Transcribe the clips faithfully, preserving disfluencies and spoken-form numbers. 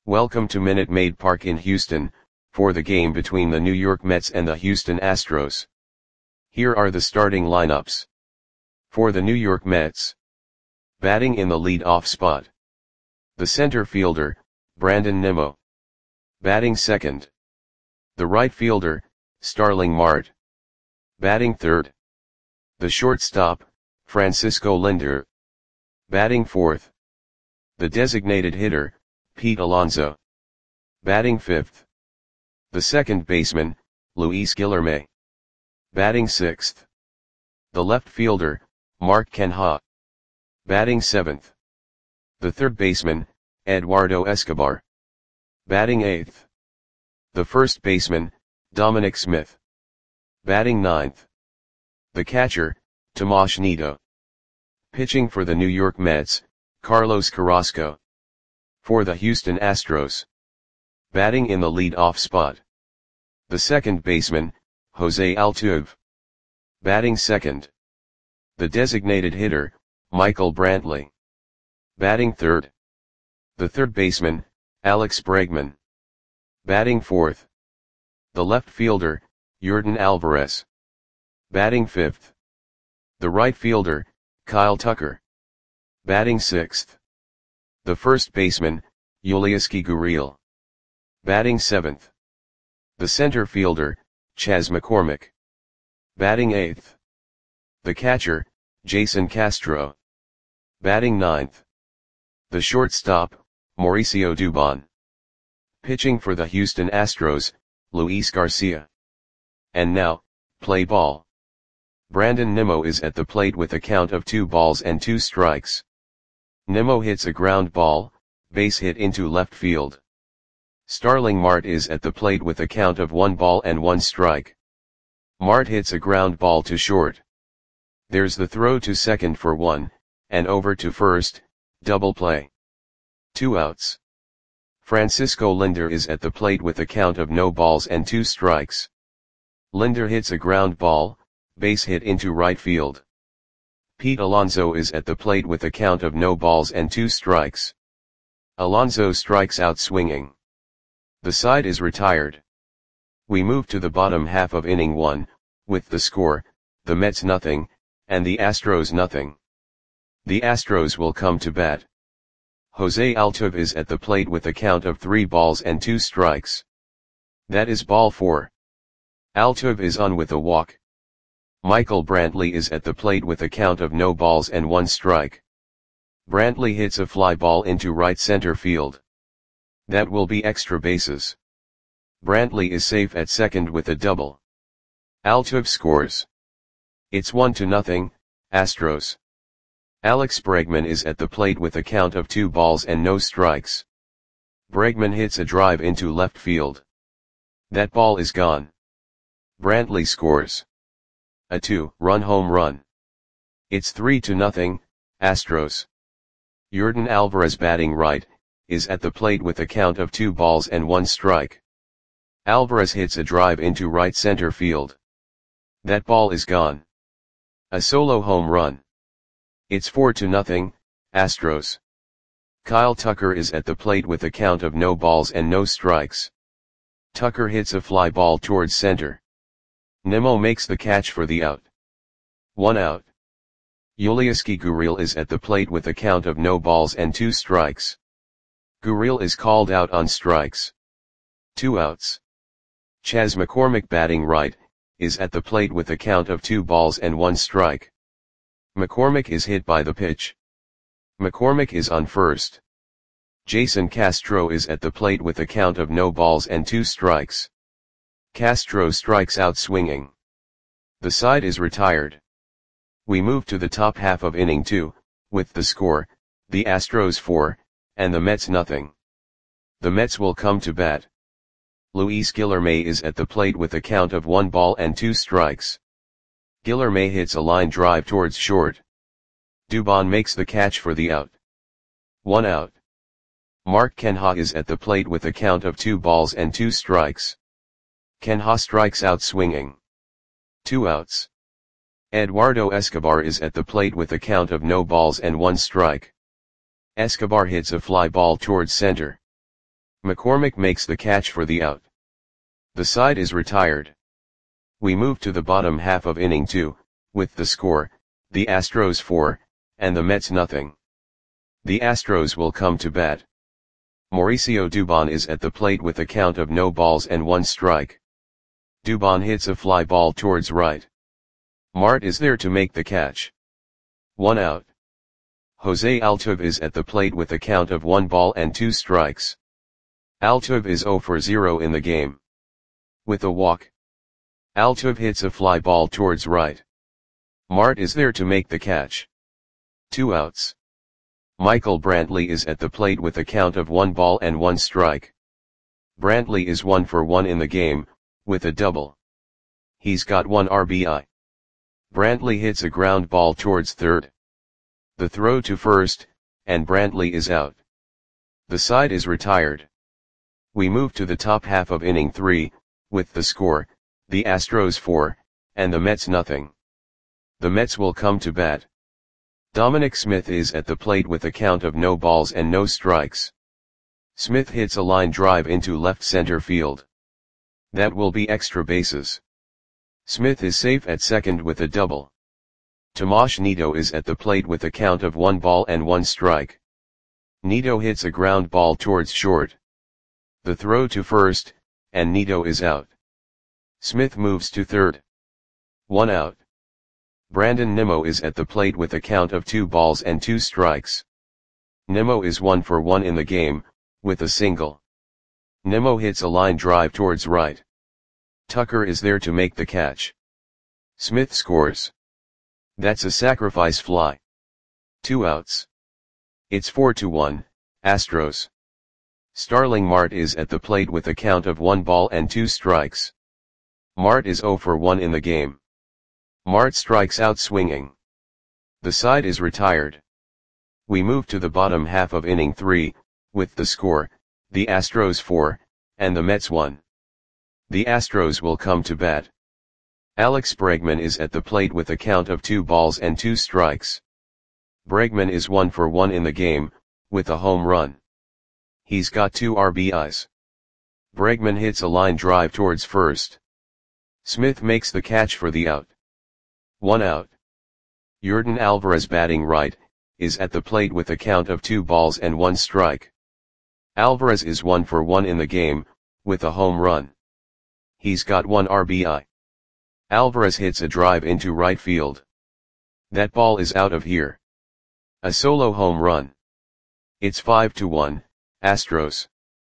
Welcome to Minute Maid Park in Houston, for the game between the New York Mets and the Houston Astros. Here are the starting lineups. For the New York Mets. Batting in the lead-off spot. The center fielder, Brandon Nimmo. Batting second. The right fielder, Starling Marte. Batting third. The shortstop, Francisco Lindor. Batting fourth. The designated hitter, Pete Alonso. Batting fifth. The second baseman, Luis Guillorme. Batting sixth. The left fielder, Mark Canha. Batting seventh. The third baseman, Eduardo Escobar. Batting eighth. The first baseman, Dominic Smith. Batting ninth. The catcher, Tomas Nido. Pitching for the New York Mets, Carlos Carrasco. For the Houston Astros. Batting in the lead-off spot. The second baseman, Jose Altuve. Batting second. The designated hitter, Michael Brantley. Batting third. The third baseman, Alex Bregman. Batting fourth. The left fielder, Yordan Alvarez. Batting fifth. The right fielder, Kyle Tucker. Batting sixth. The first baseman, Yulieski Gurriel. Batting seventh. The center fielder, Chas McCormick. Batting eighth. The catcher, Jason Castro. Batting ninth. The shortstop, Mauricio Dubon. Pitching for the Houston Astros, Luis Garcia. And now, play ball. Brandon Nimmo is at the plate with a count of two balls and two strikes. Nimmo hits a ground ball, base hit into left field. Starling Marte is at the plate with a count of one ball and one strike. Marte hits a ground ball to short. There's the throw to second for one, and over to first, double play. Two outs. Francisco Lindor is at the plate with a count of no balls and two strikes. Lindor hits a ground ball, base hit into right field. Pete Alonso is at the plate with a count of no balls and two strikes. Alonso strikes out swinging. The side is retired. We move to the bottom half of inning one, with the score, the Mets nothing, and the Astros nothing. The Astros will come to bat. Jose Altuve is at the plate with a count of three balls and two strikes. That is ball four. Altuve is on with a walk. Michael Brantley is at the plate with a count of no balls and one strike. Brantley hits a fly ball into right center field. That will be extra bases. Brantley is safe at second with a double. Altuve scores. It's one to nothing, Astros. Alex Bregman is at the plate with a count of two balls and no strikes. Bregman hits a drive into left field. That ball is gone. Brantley scores. A two-run home run. It's three to nothing, Astros. Yordan Alvarez batting right, is at the plate with a count of two balls and one strike. Alvarez hits a drive into right center field. That ball is gone. A solo home run. It's four to nothing, Astros. Kyle Tucker is at the plate with a count of no balls and no strikes. Tucker hits a fly ball towards center. Nimmo makes the catch for the out. One out. Yulieski Gurriel is at the plate with a count of no balls and two strikes. Gurriel is called out on strikes. Two outs. Chas McCormick batting right, is at the plate with a count of two balls and one strike. McCormick is hit by the pitch. McCormick is on first. Jason Castro is at the plate with a count of no balls and two strikes. Castro strikes out swinging. The side is retired. We move to the top half of inning two, with the score, the Astros four, and the Mets nothing. The Mets will come to bat. Luis Guillorme is at the plate with a count of one ball and two strikes. Guillorme hits a line drive towards short. Dubon makes the catch for the out. One out. Mark Canha is at the plate with a count of two balls and two strikes. Canha strikes out swinging. Two outs. Eduardo Escobar is at the plate with a count of no balls and one strike. Escobar hits a fly ball towards center. McCormick makes the catch for the out. The side is retired. We move to the bottom half of inning two, with the score, the Astros four, and the Mets nothing. The Astros will come to bat. Mauricio Dubon is at the plate with a count of no balls and one strike. Dubon hits a fly ball towards right. Mart is there to make the catch. One out. Jose Altuve is at the plate with a count of one ball and two strikes. Altuve is zero for zero in the game. With a walk, Altuve hits a fly ball towards right. Mart is there to make the catch. Two outs. Michael Brantley is at the plate with a count of one ball and one strike. Brantley is one for one in the game, with a double. He's got one R B I. Brantley hits a ground ball towards third. The throw to first, and Brantley is out. The side is retired. We move to the top half of inning three, with the score, the Astros four, and the Mets nothing. The Mets will come to bat. Dominic Smith is at the plate with a count of no balls and no strikes. Smith hits a line drive into left center field. That will be extra bases. Smith is safe at second with a double. Tomas Nido is at the plate with a count of one ball and one strike. Nido hits a ground ball towards short. The throw to first, and Nido is out. Smith moves to third. One out. Brandon Nimmo is at the plate with a count of two balls and two strikes. Nimmo is one for one in the game, with a single. Nimmo hits a line drive towards right. Tucker is there to make the catch. Smith scores. That's a sacrifice fly. Two outs. It's four to one, Astros. Starling Marte is at the plate with a count of one ball and two strikes. Marte is zero for one in the game. Marte strikes out swinging. The side is retired. We move to the bottom half of inning three, with the score, the Astros four, and the Mets one. The Astros will come to bat. Alex Bregman is at the plate with a count of two balls and two strikes. Bregman is one for one in the game, with a home run. He's got two R B Is. Bregman hits a line drive towards first. Smith makes the catch for the out. One out. Yordan Alvarez, batting right, is at the plate with a count of two balls and one strike. Alvarez is one for one in the game, with a home run. He's got one R B I. Alvarez hits a drive into right field. That ball is out of here. A solo home run. It's five to one, Astros.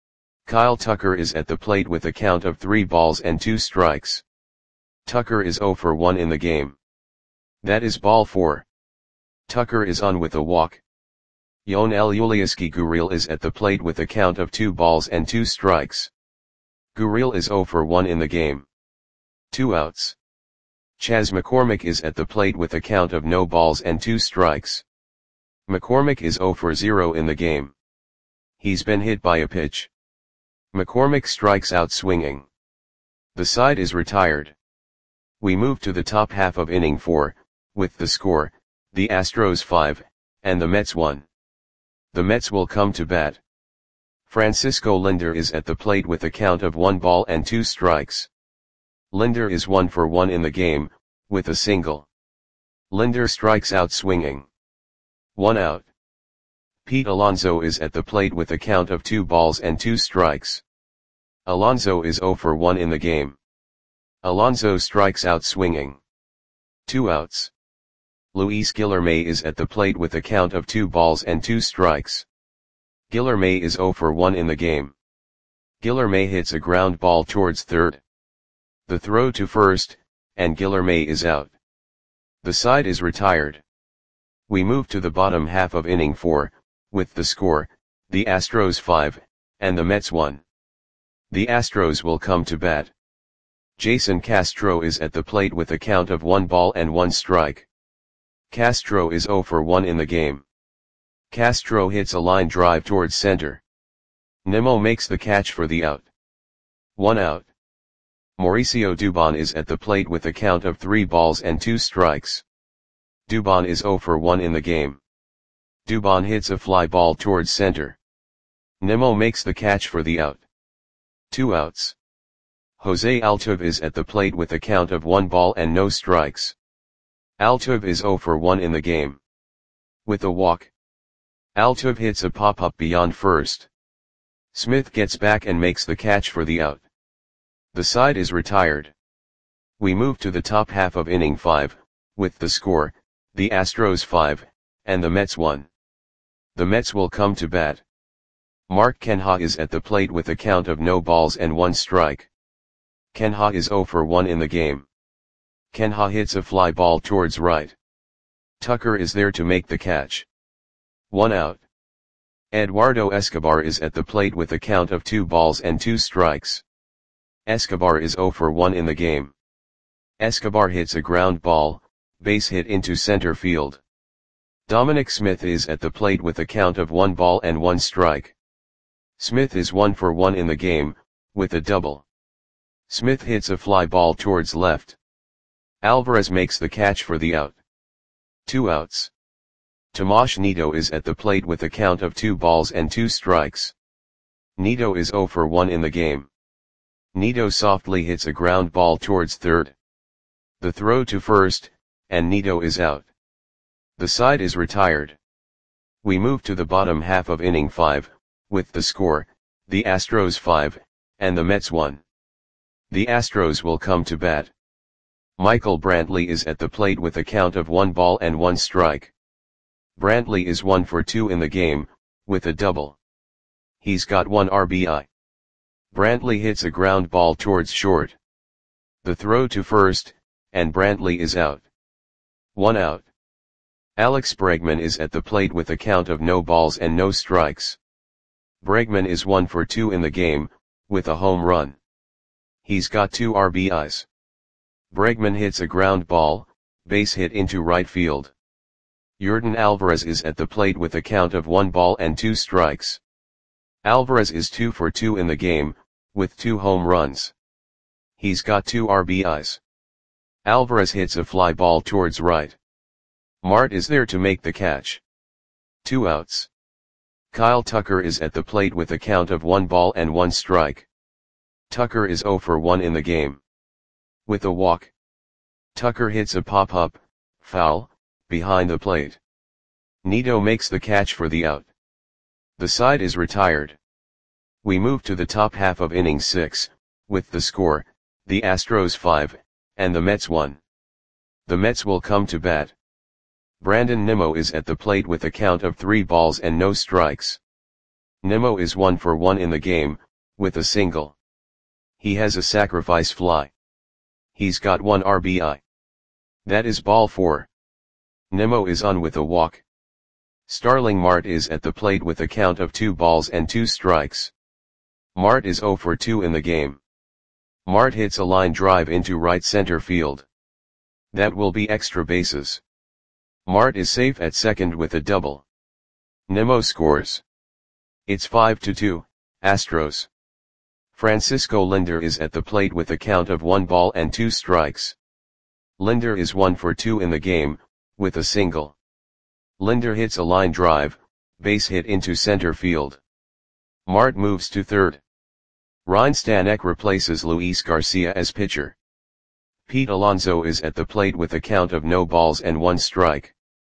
Kyle Tucker is at the plate with a count of three balls and two strikes. Tucker is zero for one in the game. That is ball four. Tucker is on with a walk. Yonel Ulieski Gurriel is at the plate with a count of two balls and two strikes. Gurriel is zero for one in the game. Two outs. Chas McCormick is at the plate with a count of no balls and two strikes. McCormick is zero for zero in the game. He's been hit by a pitch. McCormick strikes out swinging. The side is retired. We move to the top half of inning four, with the score, the Astros five, and the Mets one. The Mets will come to bat. Francisco Lindor is at the plate with a count of one ball and two strikes. Lindor is one for one in the game, with a single. Lindor strikes out swinging. One out. Pete Alonso is at the plate with a count of two balls and two strikes. Alonso is zero for one in the game. Alonso strikes out swinging. Two outs. Luis Guillorme is at the plate with a count of two balls and two strikes. Guillorme is zero for one in the game. Guillorme hits a ground ball towards third. The throw to first, and Guillorme is out. The side is retired. We move to the bottom half of inning four, with the score, the Astros five, and the Mets one. The Astros will come to bat. Jason Castro is at the plate with a count of one ball and one strike. Castro is zero for one in the game. Castro hits a line drive towards center. Nimmo makes the catch for the out. One out. Mauricio Dubon is at the plate with a count of three balls and two strikes. Dubon is zero for one in the game. Dubon hits a fly ball towards center. Nimmo makes the catch for the out. Two outs. Jose Altuve is at the plate with a count of one ball and no strikes. Altuve is zero for one in the game. With a walk, Altuve hits a pop-up beyond first. Smith gets back and makes the catch for the out. The side is retired. We move to the top half of inning five, with the score, the Astros five, and the Mets one. The Mets will come to bat. Mark Canha is at the plate with a count of no balls and one strike. Canha is zero for one in the game. Canha hits a fly ball towards right. Tucker is there to make the catch. One out. Eduardo Escobar is at the plate with a count of two balls and two strikes. Escobar is zero for one in the game. Escobar hits a ground ball, base hit into center field. Dominic Smith is at the plate with a count of one ball and one strike. Smith is one for one in the game, with a double. Smith hits a fly ball towards left. Alvarez makes the catch for the out. Two outs. Tomas Nido is at the plate with a count of two balls and two strikes. Nido is zero for one in the game. Nido softly hits a ground ball towards third. The throw to first, and Nido is out. The side is retired. We move to the bottom half of inning five, with the score, the Astros five, and the Mets one. The Astros will come to bat. Michael Brantley is at the plate with a count of one ball and one strike. Brantley is one for two in the game, with a double. He's got one R B I. Brantley hits a ground ball towards short. The throw to first, and Brantley is out. One out. Alex Bregman is at the plate with a count of no balls and no strikes. Bregman is one for two in the game, with a home run. He's got two R B Is. Bregman hits a ground ball, base hit into right field. Yordan Alvarez is at the plate with a count of one ball and two strikes. Alvarez is two for two in the game, with two home runs. He's got two R B Is. Alvarez hits a fly ball towards right. Mart is there to make the catch. Two outs. Kyle Tucker is at the plate with a count of one ball and one strike. Tucker is zero for one in the game. With a walk, Tucker hits a pop-up, foul, behind the plate. Nido makes the catch for the out. The side is retired. We move to the top half of inning six, with the score, the Astros five, and the Mets one. The Mets will come to bat. Brandon Nimmo is at the plate with a count of three balls and no strikes. Nimmo is one for one in the game, with a single. He has a sacrifice fly. He's got one R B I. That is ball four. Nimmo is on with a walk. Starling Marte is at the plate with a count of two balls and two strikes. Marte is zero for two in the game. Marte hits a line drive into right center field. That will be extra bases. Marte is safe at second with a double. Nimmo scores. It's five to two, Astros. Francisco Linder is at the plate with a count of one ball and two strikes. Linder is one for two in the game, with a single. Linder hits a line drive, base hit into center field. Marte moves to third. Ryan Stanek replaces Luis Garcia as pitcher. Pete Alonso is at the plate with a count of no balls and one strike.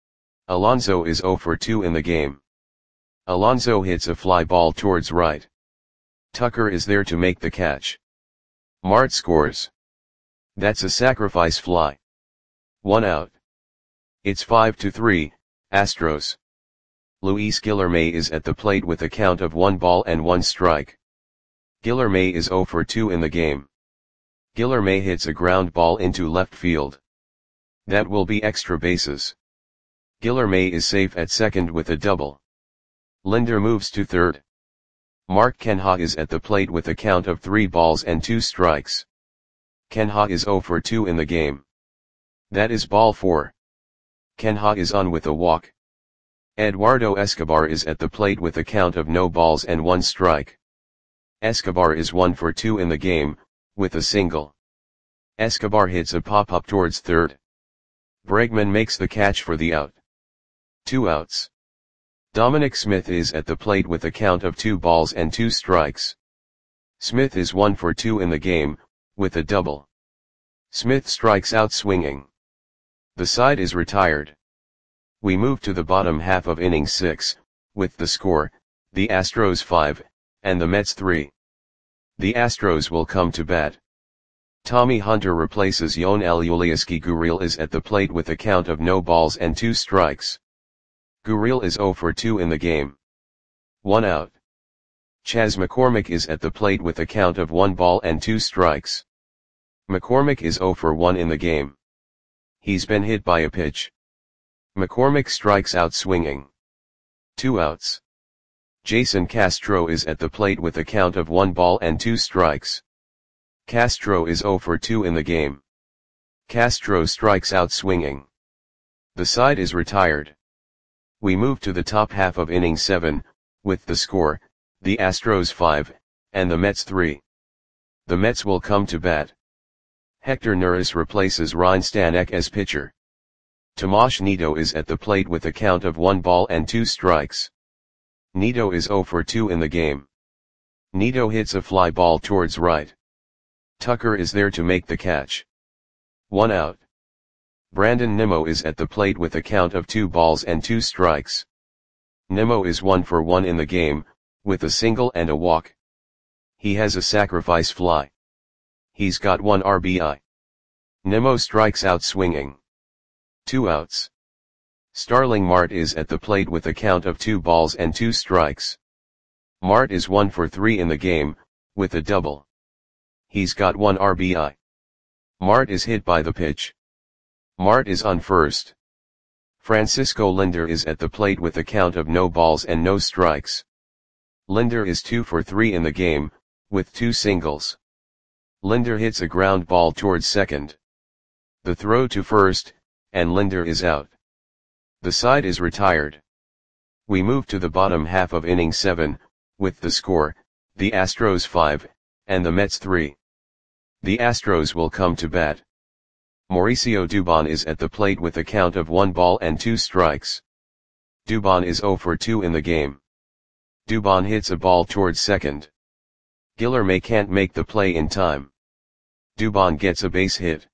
Alonso is zero for two in the game. Alonso hits a fly ball towards right. Tucker is there to make the catch. Marte scores. That's a sacrifice fly. One out. It's five to three, Astros. Luis Guillorme is at the plate with a count of one ball and one strike. Guillorme is zero for two in the game. Guillorme hits a ground ball into left field. That will be extra bases. Guillorme is safe at second with a double. Linder moves to third. Mark Canha is at the plate with a count of three balls and two strikes. Canha is zero for two in the game. That is ball four. Canha is on with a walk. Eduardo Escobar is at the plate with a count of no balls and one strike. Escobar is one for two in the game, with a single. Escobar hits a pop-up towards third. Bregman makes the catch for the out. Two outs. Dominic Smith is at the plate with a count of two balls and two strikes. Smith is one for two in the game, with a double. Smith strikes out swinging. The side is retired. We move to the bottom half of inning six, with the score, the Astros five, and the Mets three. The Astros will come to bat. Tommy Hunter replaces Yonel Ulieski. Gurriel is at the plate with a count of no balls and two strikes. Gurriel is zero for two in the game. One out. Chas McCormick is at the plate with a count of one ball and two strikes. McCormick is zero for one in the game. He's been hit by a pitch. McCormick strikes out swinging. Two outs. Jason Castro is at the plate with a count of one ball and two strikes. Castro is zero for two in the game. Castro strikes out swinging. The side is retired. We move to the top half of inning seven, with the score, the Astros five, and the Mets three. The Mets will come to bat. Hector Neris replaces Ryan Stanek as pitcher. Tomas Nido is at the plate with a count of one ball and two strikes. Nido is zero for two in the game. Nido hits a fly ball towards right. Tucker is there to make the catch. One out. Brandon Nimmo is at the plate with a count of two balls and two strikes. Nimmo is one for one in the game, with a single and a walk. He has a sacrifice fly. He's got one R B I. Nimmo strikes out swinging. Two outs. Starling Marte is at the plate with a count of two balls and two strikes. Marte is one for three in the game, with a double. He's got one R B I. Marte is hit by the pitch. Marte is on first. Francisco Lindor is at the plate with a count of no balls and no strikes. Lindor is two for three in the game, with two singles. Lindor hits a ground ball towards second. The throw to first, and Lindor is out. The side is retired. We move to the bottom half of inning seven, with the score, the Astros five, and the Mets three. The Astros will come to bat. Mauricio Dubon is at the plate with a count of one ball and two strikes. Dubon is zero for two in the game. Dubon hits a ball towards second. Guillerme can't make the play in time. Dubon gets a base hit.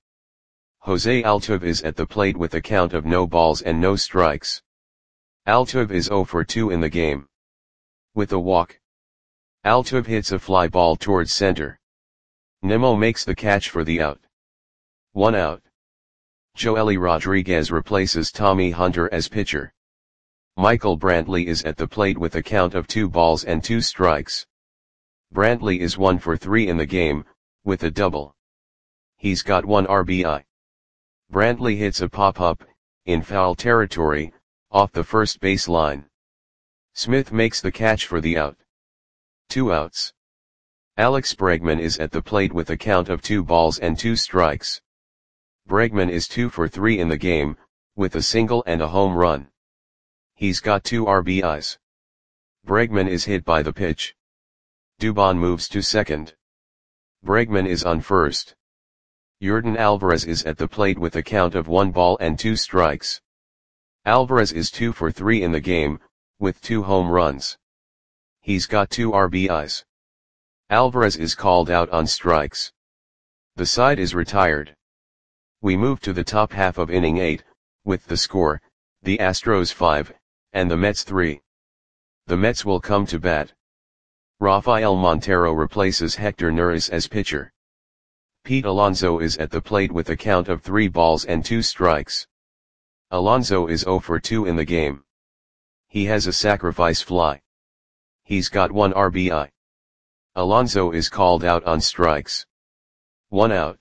Jose Altuve is at the plate with a count of no balls and no strikes. Altuve is zero for two in the game. With a walk. Altuve hits a fly ball towards center. Nimmo makes the catch for the out. One out. Joely Rodriguez replaces Tommy Hunter as pitcher. Michael Brantley is at the plate with a count of two balls and two strikes. Brantley is one for three in the game, with a double. He's got one R B I. Brantley hits a pop-up, in foul territory, off the first base line. Smith makes the catch for the out. Two outs. Alex Bregman is at the plate with a count of two balls and two strikes. Bregman is two for three in the game, with a single and a home run. He's got two R B Is. Bregman is hit by the pitch. Dubon moves to second. Bregman is on first. Yordan Alvarez is at the plate with a count of one ball and two strikes. Alvarez is two for three in the game, with two home runs. He's got two R B Is. Alvarez is called out on strikes. The side is retired. We move to the top half of inning eight, with the score, the Astros five, and the Mets three. The Mets will come to bat. Rafael Montero replaces Hector Neris as pitcher. Pete Alonso is at the plate with a count of three balls and two strikes. Alonso is zero for two in the game. He has a sacrifice fly. He's got one R B I. Alonso is called out on strikes. One out.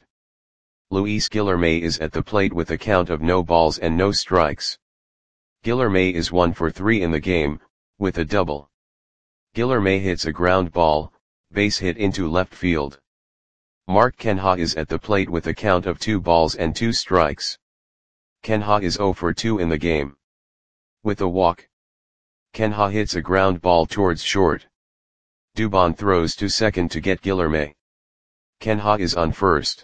Luis Guillerme is at the plate with a count of no balls and no strikes. Guillerme is one for three in the game, with a double. Guillerme hits a ground ball, base hit into left field. Mark Canha is at the plate with a count of two balls and two strikes. Canha is zero for two in the game. With a walk. Canha hits a ground ball towards short. Dubon throws to second to get Guillerme. Canha is on first.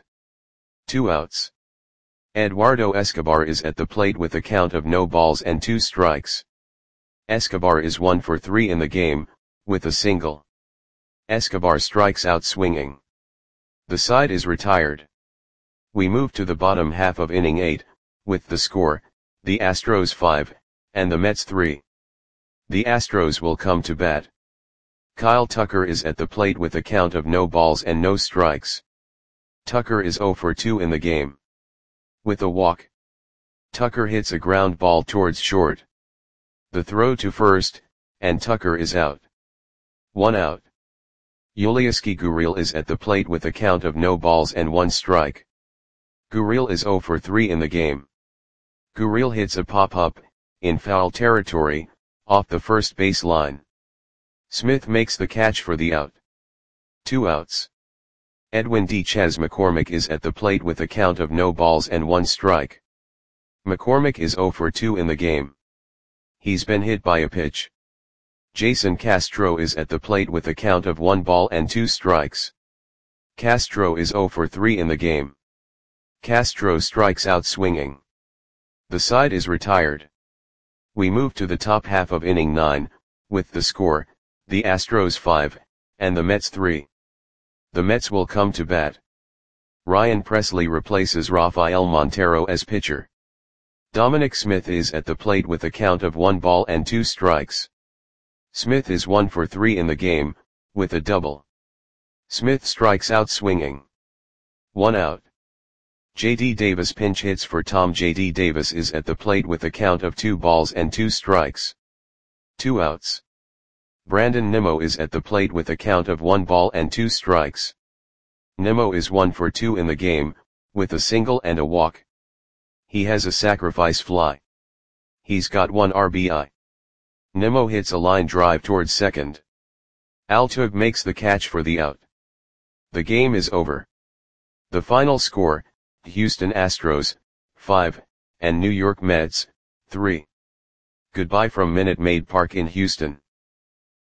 Two outs. Eduardo Escobar is at the plate with a count of no balls and two strikes. Escobar is one for three in the game, with a single. Escobar strikes out swinging. The side is retired. We move to the bottom half of inning eight, with the score, the Astros five, and the Mets three. The Astros will come to bat. Kyle Tucker is at the plate with a count of no balls and no strikes. Tucker is zero for two in the game. With a walk. Tucker hits a ground ball towards short. The throw to first, and Tucker is out. One out. Yulieski Gurriel is at the plate with a count of no balls and one strike. Gurriel is zero for three in the game. Gurriel hits a pop-up, in foul territory, off the first base line. Smith makes the catch for the out. Two outs. Edwin D. Chas McCormick is at the plate with a count of no balls and one strike. McCormick is zero for two in the game. He's been hit by a pitch. Jason Castro is at the plate with a count of one ball and two strikes. Castro is zero for three in the game. Castro strikes out swinging. The side is retired. We move to the top half of inning nine, with the score, the Astros five, and the Mets three. The Mets will come to bat. Ryan Presley replaces Rafael Montero as pitcher. Dominic Smith is at the plate with a count of one ball and two strikes. Smith is one for three in the game, with a double. Smith strikes out swinging. One out. J D Davis pinch hits for Tom. J D Davis is at the plate with a count of two balls and two strikes. Two outs. Brandon Nimmo is at the plate with a count of one ball and two strikes. Nimmo is one for two in the game, with a single and a walk. He has a sacrifice fly. He's got one R B I. Nimmo hits a line drive towards second. Altuve makes the catch for the out. The game is over. The final score, Houston Astros, five, and New York Mets, three. Goodbye from Minute Maid Park in Houston.